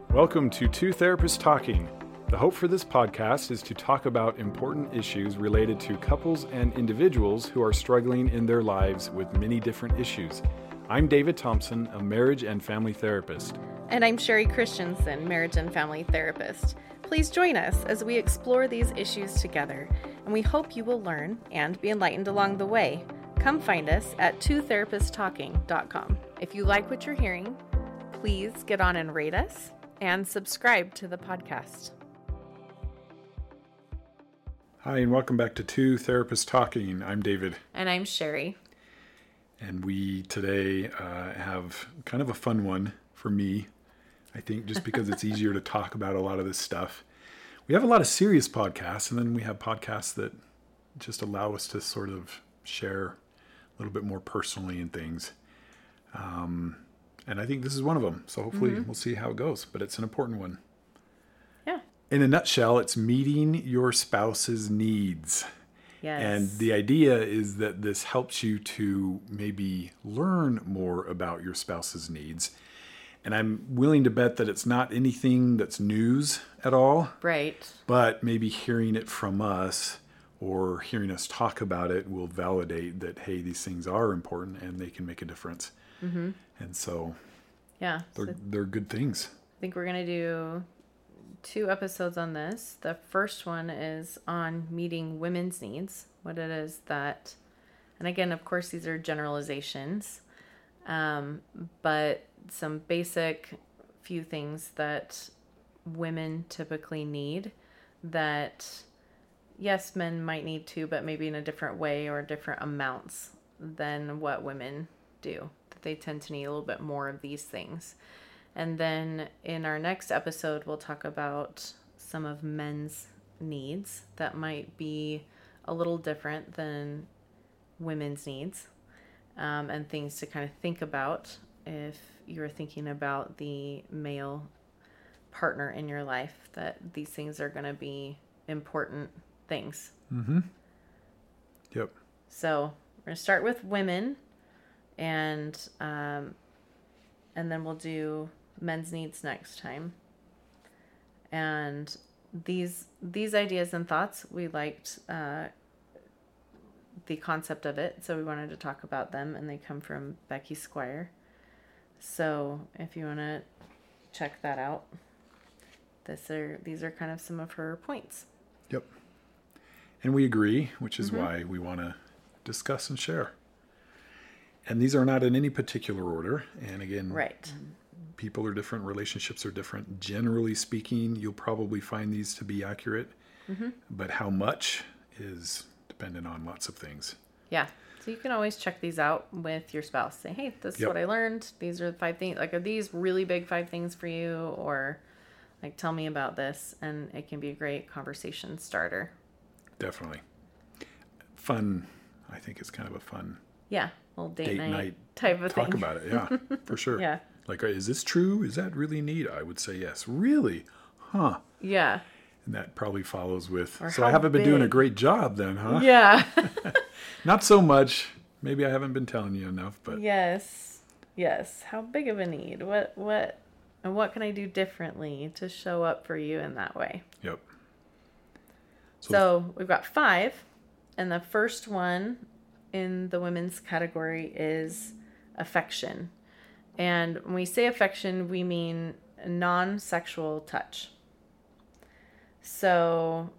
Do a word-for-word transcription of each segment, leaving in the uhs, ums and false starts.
Welcome to Two Therapists Talking. The hope for this podcast is to talk about important issues related to couples and individuals who are struggling in their lives with many different issues. I'm David Thompson, a marriage and family therapist. And I'm Sherry Christensen, marriage and family therapist. Please join us as we explore these issues together, and we hope you will learn and be enlightened along the way. Come find us at two therapists talking dot com. If you like what you're hearing, please get on and rate us and subscribe to the podcast. Hi, and welcome back to Two Therapists Talking. I'm David. And I'm Sherry. And we today uh, have kind of a fun one for me, I think, just because it's easier to talk about a lot of this stuff. We have a lot of serious podcasts, and then we have podcasts that just allow us to sort of share a little bit more personally and things. Um, and I think this is one of them. So hopefully mm-hmm. we'll see how it goes, but it's an important one. Yeah. In a nutshell, it's meeting your spouse's needs. Yes. And the idea is that this helps you to maybe learn more about your spouse's needs. And I'm willing to bet that it's not anything that's news at all. Right. But maybe hearing it from us or hearing us talk about it will validate that, hey, these things are important and they can make a difference. Mm-hmm. And so yeah, they're, so they're good things. I think we're going to do two episodes on this. The first one is on meeting women's needs, what it is that, and again, of course, these are generalizations, um, but some basic few things that women typically need that, yes, men might need to, but maybe in a different way or different amounts than what women do. That they tend to need a little bit more of these things. And then in our next episode, we'll talk about some of men's needs that might be a little different than women's needs, um, and things to kind of think about if you're thinking about the male partner in your life, that these things are going to be important things. Mm-hmm. Yep. So we're going to start with women, and um, and then we'll do men's needs next time. And these these ideas and thoughts, we liked uh, the concept of it, so we wanted to talk about them, and they come from Becky Squire. So if you want to check that out, this are these are kind of some of her points. Yep. And we agree, which is mm-hmm. why we want to discuss and share. And these are not in any particular order. And again, right. people are different, relationships are different. Generally speaking, you'll probably find these to be accurate, mm-hmm. but how much is dependent on lots of things. Yeah. So you can always check these out with your spouse. Say, hey, this is yep. what I learned. These are the five things. Like, are these really big five things for you? Or like, tell me about this. And it can be a great conversation starter. Definitely. Fun. I think it's kind of a fun yeah, little date, date night, night type of talk thing. about it. Yeah, for sure. Yeah. Like, is this true? Is that really neat? I would say yes. Really? Huh. Yeah. And that probably follows with, or so I haven't been big? doing a great job then, huh? Yeah. Not so much. Maybe I haven't been telling you enough, but. Yes. Yes. How big of a need? What, what, and what can I do differently to show up for you in that way? Yep. So, so we've got five, and the first one in the women's category is affection. And when we say affection, we mean non-sexual touch. So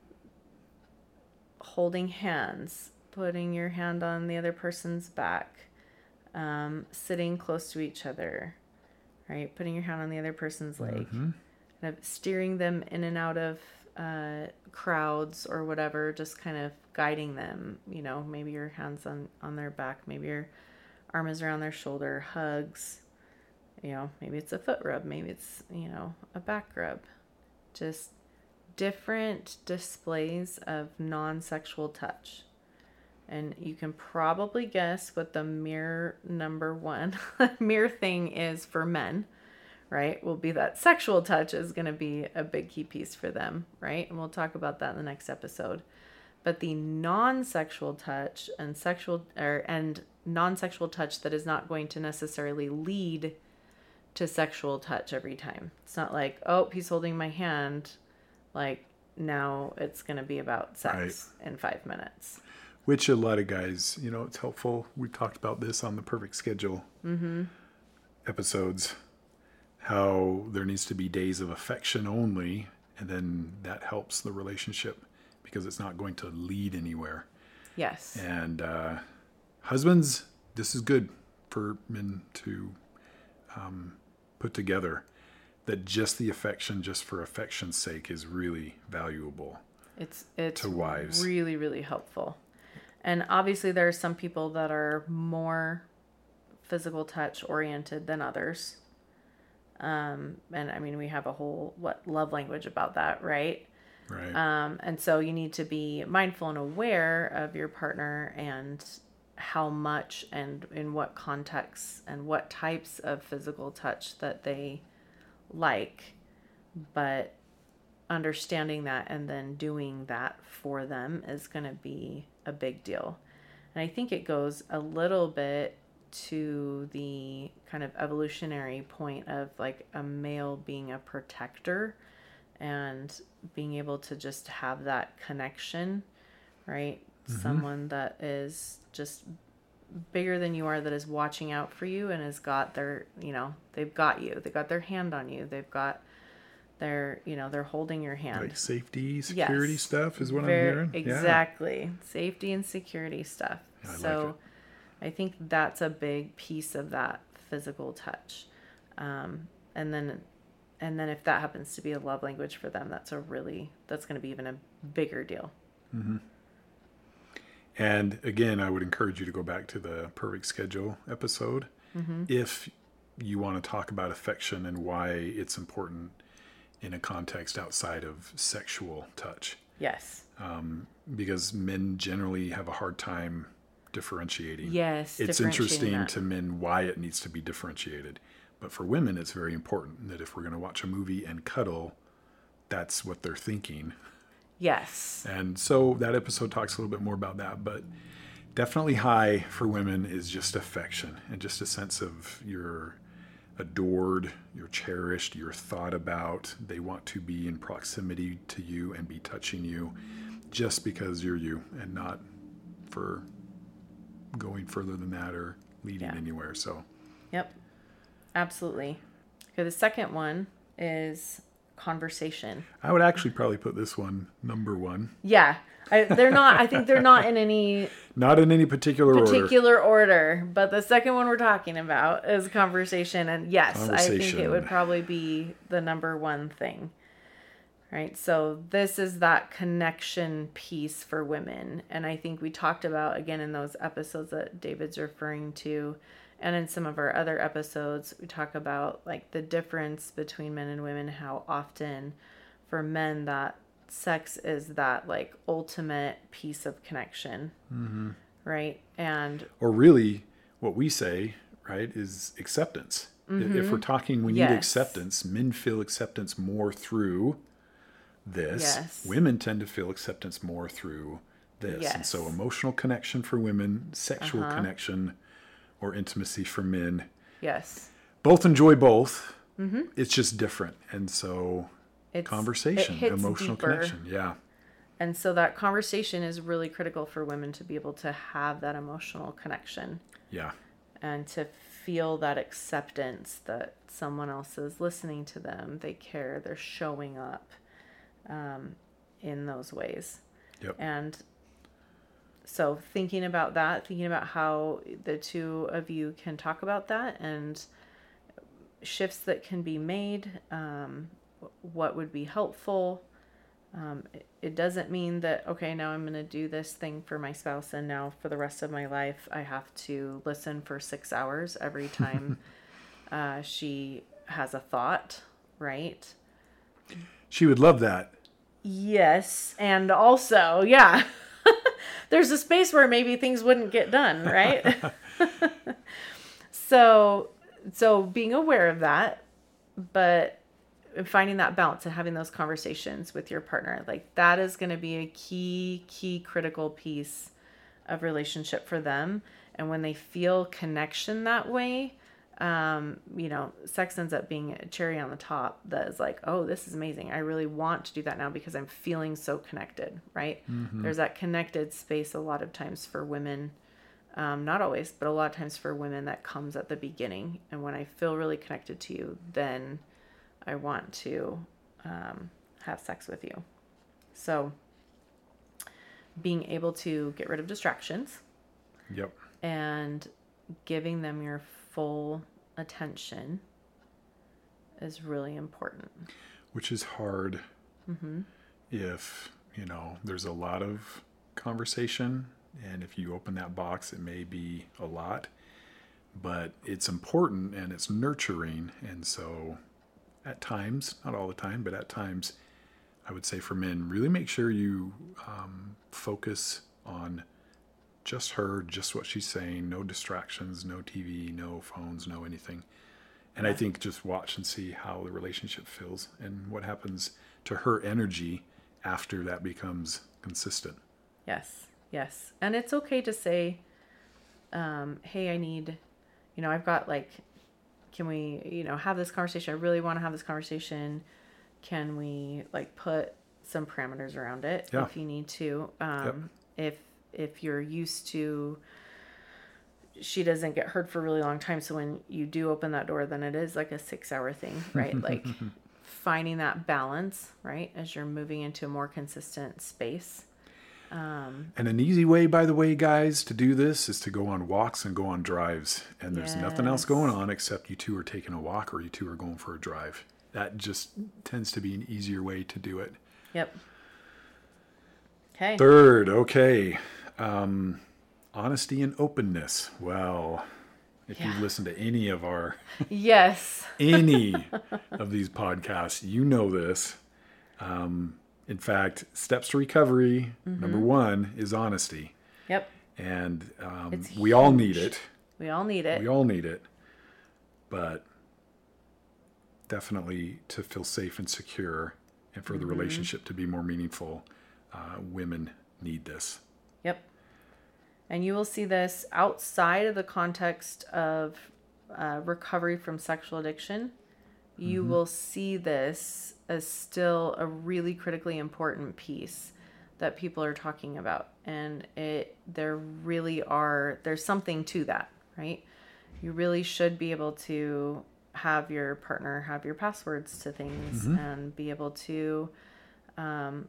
holding hands, putting your hand on the other person's back, um, sitting close to each other, right? Putting your hand on the other person's leg, mm-hmm. kind of steering them in and out of uh, crowds or whatever, just kind of guiding them, you know, maybe your hands on, on their back, maybe your arm is around their shoulder, hugs, you know, maybe it's a foot rub, maybe it's, you know, a back rub, just different displays of non-sexual touch. And you can probably guess what the mirror number one mirror thing is for men, right? Will be that sexual touch is going to be a big key piece for them, right? And we'll talk about that in the next episode. But the non-sexual touch and sexual or and non-sexual touch that is not going to necessarily lead to sexual touch every time. It's not like, oh, he's holding my hand, like now it's going to be about sex right. in five minutes. Which a lot of guys, you know, it's helpful. We talked about this on the Perfect Schedule mm-hmm. episodes, how there needs to be days of affection only, and then that helps the relationship because it's not going to lead anywhere. Yes. And uh, husbands, this is good for men to um, put together, that just the affection, just for affection's sake, is really valuable. It's it's to wives. Really, really helpful. And obviously there are some people that are more physical touch oriented than others. Um, and I mean, we have a whole, what, love language about that, right? Right. Um, and so you need to be mindful and aware of your partner and how much and in what contexts and what types of physical touch that they like, but understanding that and then doing that for them is going to be a big deal. And I think it goes a little bit to the kind of evolutionary point of like a male being a protector and being able to just have that connection, right? Mm-hmm. Someone that is just bigger than you are, that is watching out for you and has got their, you know, they've got you, they've got their hand on you, they've got their, you know, they're holding your hand. Like safety, security yes. stuff is what Very, I'm hearing. Exactly. Yeah. Safety and security stuff. Yeah, I so like it. I think that's a big piece of that physical touch. Um, and then, and then if that happens to be a love language for them, that's a really, that's going to be even a bigger deal. Mm-hmm. And again, I would encourage you to go back to the Perfect Schedule episode mm-hmm. if you want to talk about affection and why it's important in a context outside of sexual touch. Yes. Um, because men generally have a hard time differentiating. Yes. It's interesting that. to men why it needs to be differentiated. But for women, it's very important that if we're going to watch a movie and cuddle, that's what they're thinking. Yes. And so that episode talks a little bit more about that, but definitely high for women is just affection and just a sense of you're adored, you're cherished, you're thought about. They want to be in proximity to you and be touching you just because you're you and not for going further than that or leading yeah. anywhere. So, yep, absolutely. Okay, the second one is conversation. I would actually probably put this one number one. Yeah. I, they're not, I think they're not in any... Not in any particular, particular order. order. But the second one we're talking about is conversation. And yes, conversation. I think it would probably be the number one thing. Right? So this is that connection piece for women. And I think we talked about, again, in those episodes that David's referring to, and in some of our other episodes, we talk about like the difference between men and women, how often for men that sex is that like ultimate piece of connection, mm-hmm. right? And or really what we say, right, is acceptance. Mm-hmm. If we're talking we need yes. acceptance, men feel acceptance more through this. Yes. Women tend to feel acceptance more through this. Yes. And so emotional connection for women, sexual uh-huh. connection or intimacy for men. Yes. Both enjoy both. Mm-hmm. It's just different. And so It's, conversation, it emotional deeper. connection. Yeah. And so that conversation is really critical for women to be able to have that emotional connection. Yeah. And to feel that acceptance that someone else is listening to them, they care, they're showing up um, in those ways. Yep. And so thinking about that, thinking about how the two of you can talk about that and shifts that can be made, um, what would be helpful. Um, it, it doesn't mean that, okay, now I'm going to do this thing for my spouse and now for the rest of my life, I have to listen for six hours every time uh, she has a thought, right? She would love that. Yes. And also, yeah, there's a space where maybe things wouldn't get done, right? so, so being aware of that, but finding that balance and having those conversations with your partner, like that is going to be a key, key critical piece of relationship for them. And when they feel connection that way, um, you know, sex ends up being a cherry on the top that is like, oh, this is amazing. I really want to do that now because I'm feeling so connected, right? Mm-hmm. There's that connected space a lot of times for women. Um, not always, but a lot of times for women that comes at the beginning. And when I feel really connected to you, then I want to um, have sex with you. So being able to get rid of distractions. Yep. And giving them your full attention is really important. Which is hard mm-hmm. if, you know, there's a lot of conversation, and if you open that box, it may be a lot, but it's important and it's nurturing. And so at times, not all the time, but at times, I would say for men, really make sure you um, focus on just her, just what she's saying, no distractions, no T V, no phones, no anything. And I think just watch and see how the relationship feels and what happens to her energy after that becomes consistent. Yes, yes. And it's okay to say, um, hey, I need, you know, I've got like, can we, you know, have this conversation? I really want to have this conversation. Can we like put some parameters around it yeah. if you need to? Um, yep. If if you're used to, she doesn't get heard for a really long time. So when you do open that door, then it is like a six hour thing, right? Like finding that balance, right? As you're moving into a more consistent space. Um, and an easy way, by the way, guys, to do this is to go on walks and go on drives. And there's yes. nothing else going on except you two are taking a walk or you two are going for a drive. That just tends to be an easier way to do it. Yep. Okay. Third, okay. Um, honesty and openness. Well, if yeah. you've listened to any of our... yes. any of these podcasts, you know this. Um, in fact, steps to recovery, mm-hmm. number one is honesty. Yep. And um, we all need it. We all need it. We all need it. But definitely to feel safe and secure and for mm-hmm. the relationship to be more meaningful, uh, women need this. Yep. And you will see this outside of the context of uh, recovery from sexual addiction. You mm-hmm. will see this as still a really critically important piece that people are talking about. And it, there really are, there's something to that, right? You really should be able to have your partner have your passwords to things mm-hmm. and be able to, um,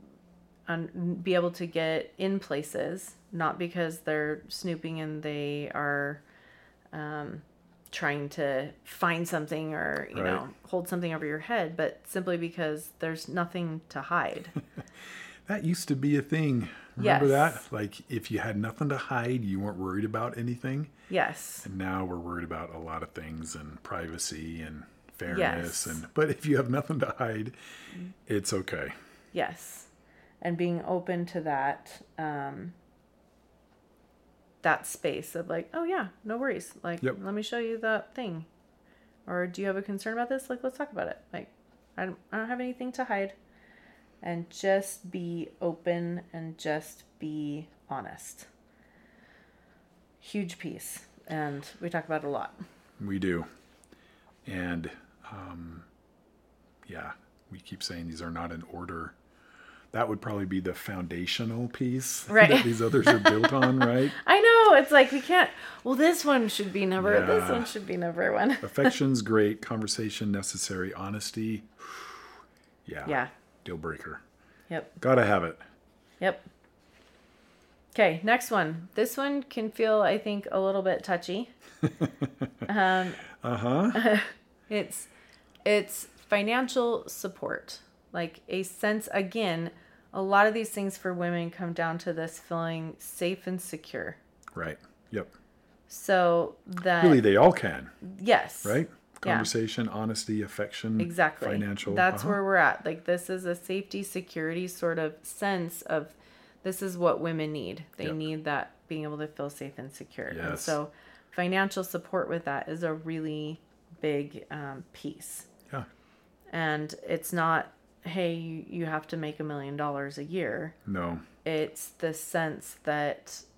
and be able to get in places, not because they're snooping and they are um, trying to find something or, you right. know, hold something over your head, but simply because there's nothing to hide. That used to be a thing. Remember yes. that? Like if you had nothing to hide, you weren't worried about anything. Yes. And now we're worried about a lot of things and privacy and fairness. Yes. And but if you have nothing to hide, it's okay. Yes. And being open to that, um, that space of like, oh yeah, no worries. Like, yep. let me show you that thing. Or do you have a concern about this? Like, let's talk about it. Like, I don't, I don't have anything to hide. And just be open and just be honest. Huge piece. And we talk about it a lot. We do. And, um, yeah, we keep saying these are not in order. That would probably be the foundational piece right. that these others are built on, right? I know. It's like we can't, well, this one should be number, yeah. this one should be number one. Affection's great. Conversation necessary. Honesty. Yeah. Yeah. Deal breaker. Yep. Gotta have it. Yep. Okay, next one. This one can feel, I think, a little bit touchy. um, uh-huh. it's it's financial support. Like a sense, again, a lot of these things for women come down to this feeling safe and secure. Right. Yep. So that... Really, they all can. Yes. Right? Conversation, yeah. honesty, affection, exactly. financial. That's uh-huh. where we're at. Like this is a safety, security sort of sense of this is what women need. They yep. need that being able to feel safe and secure. Yes. And so financial support with that is a really big um, piece. Yeah. And it's not, hey, you, you have to make a million dollars a year. No. It's the sense that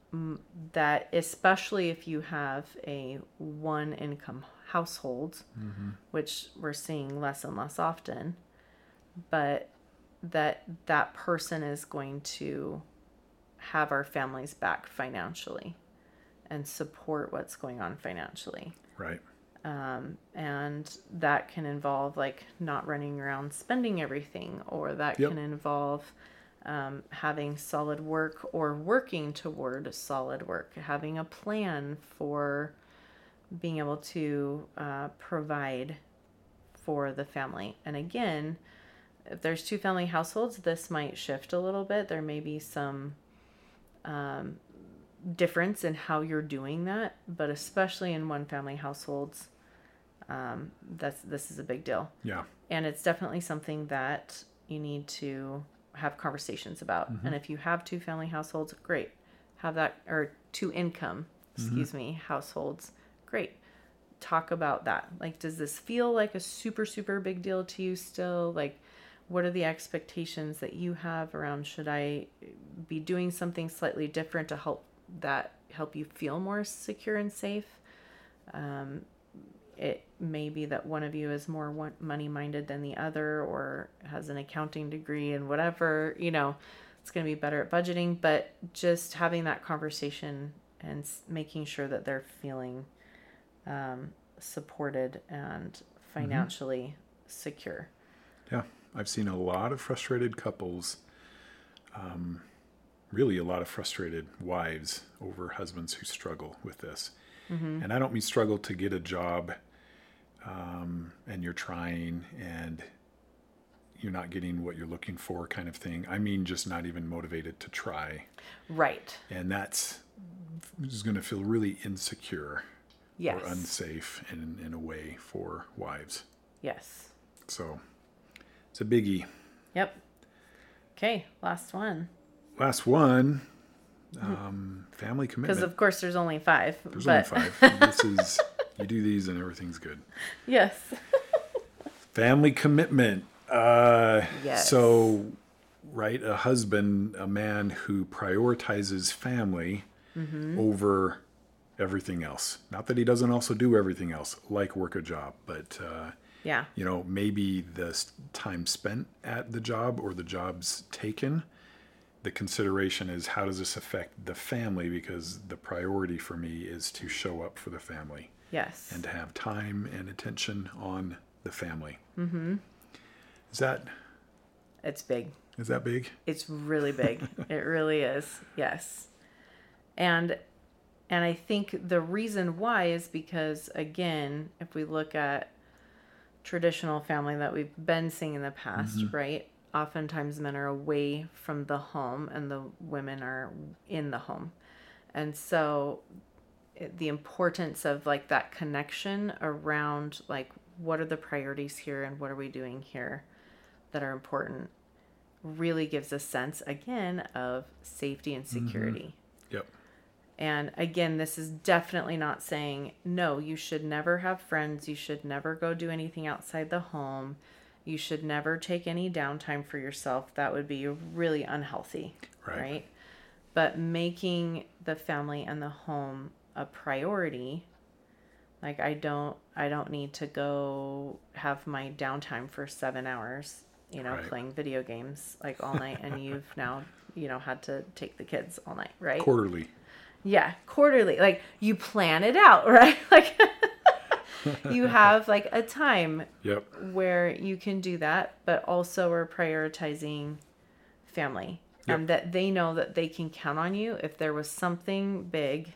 that especially if you have a one income household, Mm-hmm. which we're seeing less and less often, but that that person is going to have our families back financially and support what's going on financially. Right. Um, and that can involve like not running around spending everything, or that Yep. can involve um, having solid work or working toward solid work, having a plan for being able to uh, provide for the family. And again, if there's two family households, this might shift a little bit. There may be some um, difference in how you're doing that, but especially in one family households, um, that's this is a big deal. Yeah. And it's definitely something that you need to have conversations about. Mm-hmm. And if you have two family households, great. Have that, or two income, excuse Mm-hmm. me, households, great. Talk about that. Like, does this feel like a super, super big deal to you still? Like, what are the expectations that you have around, should I be doing something slightly different to help that help you feel more secure and safe? Um, it may be that one of you is more money minded than the other, or has an accounting degree and whatever, you know, it's going to be better at budgeting, but just having that conversation and making sure that they're feeling um, supported and financially mm-hmm. secure. Yeah. I've seen a lot of frustrated couples, um, really a lot of frustrated wives over husbands who struggle with this. Mm-hmm. And I don't mean struggle to get a job um, and you're trying and you're not getting what you're looking for kind of thing. I mean just not even motivated to try. Right. And that's is going to feel really insecure yes. or unsafe in, in a way for wives. Yes. So it's a biggie. Yep. Okay, last one. Last one, um, family commitment. Because of course there's only five. There's but... only five. This is, you do these and everything's good. Yes. Family commitment. Uh, yes. So, right, a husband, a man who prioritizes family mm-hmm. over everything else. Not that he doesn't also do everything else, like work a job, but uh, yeah, you know, maybe the time spent at the job or the job's taken. The consideration is, how does this affect the family? Because the priority for me is to show up for the family. Yes. And to have time and attention on the family. Mm-hmm. Is that? It's big. Is that big? It's really big. It really is. Yes. And and I think the reason why is because, again, if we look at traditional family that we've been seeing in the past, mm-hmm. right? Oftentimes men are away from the home and the women are in the home. And so it, the importance of like that connection around like, what are the priorities here and what are we doing here that are important, really gives a sense, again, of safety and security. Mm-hmm. Yep. And again, this is definitely not saying, no, you should never have friends. You should never go do anything outside the home. You should never take any downtime for yourself. That would be really unhealthy, right? right? But making the family and the home a priority, like I don't, I don't need to go have my downtime for seven hours, you know, right. playing video games like all night. And you've now, you know, had to take the kids all night, right? Quarterly. Yeah, quarterly. Like you plan it out, right? Like you have like a time yep. where you can do that, but also we're prioritizing family yep. and that they know that they can count on you if there was something big,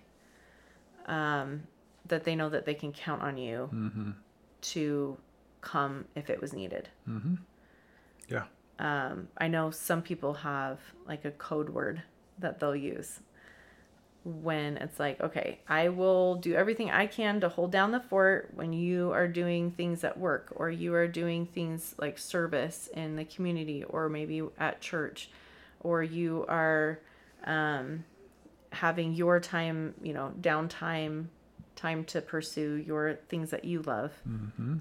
um, that they know that they can count on you mm-hmm. to come if it was needed. Mm-hmm. Yeah. Um, I know some people have like a code word that they'll use when it's like, okay, I will do everything I can to hold down the fort when you are doing things at work, or you are doing things like service in the community, or maybe at church, or you are um, having your time, you know, downtime, time to pursue your things that you love. Mm-hmm.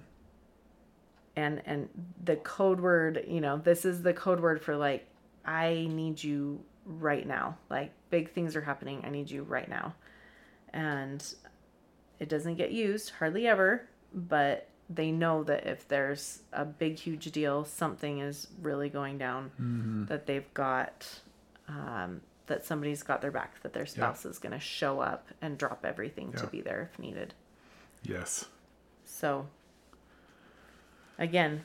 And, and the code word, you know, this is the code word for like, I need you right now. Like, big things are happening. I need you right now. And it doesn't get used hardly ever, but they know that if there's a big, huge deal, something is really going down, mm-hmm. that they've got, um, that somebody's got their back, that their spouse yeah. is going to show up and drop everything yeah. to be there if needed. Yes. So, again,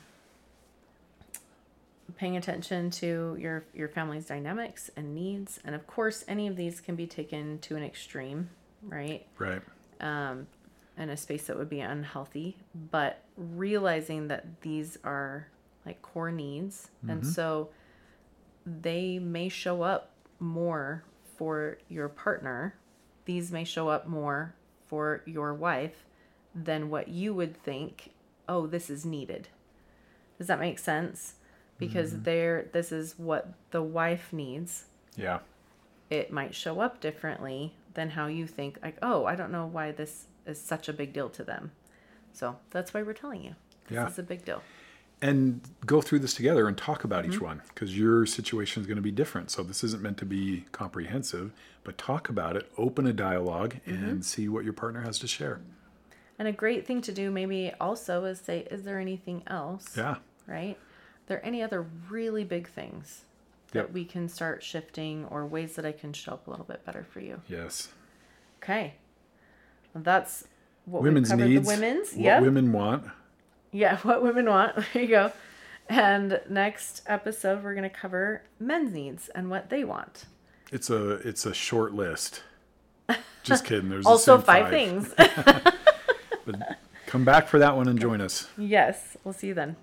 paying attention to your, your family's dynamics and needs. And of course, any of these can be taken to an extreme, right? Right. Um, in a space that would be unhealthy, but realizing that these are like core needs. Mm-hmm. And so they may show up more for your partner. These may show up more for your wife than what you would think, oh, this is needed. Does that make sense? Because mm-hmm. there, this is what the wife needs. Yeah. It might show up differently than how you think, like, oh, I don't know why this is such a big deal to them. So that's why we're telling you. This yeah. is a big deal. And go through this together and talk about mm-hmm. each one, because your situation is going to be different. So this isn't meant to be comprehensive, but talk about it, open a dialogue, mm-hmm. and see what your partner has to share. And a great thing to do maybe also is say, is there anything else? Yeah. Right? Are there any other really big things that yep. we can start shifting, or ways that I can show up a little bit better for you? Yes. Okay. Well, that's what women's we covered. needs. The women's. What yep. women want. Yeah, what women want. There you go. And next episode, we're going to cover men's needs and what they want. It's a it's a short list. Just kidding. There's also the same five, five things. But come back for that one and join us. Yes, we'll see you then.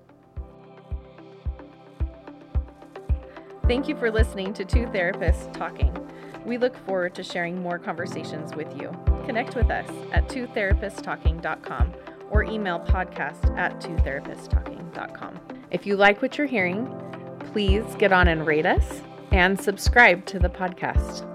Thank you for listening to Two Therapists Talking. We look forward to sharing more conversations with you. Connect with us at two therapists talking dot com or email podcast at two therapists talking dot com. If you like what you're hearing, please get on and rate us and subscribe to the podcast.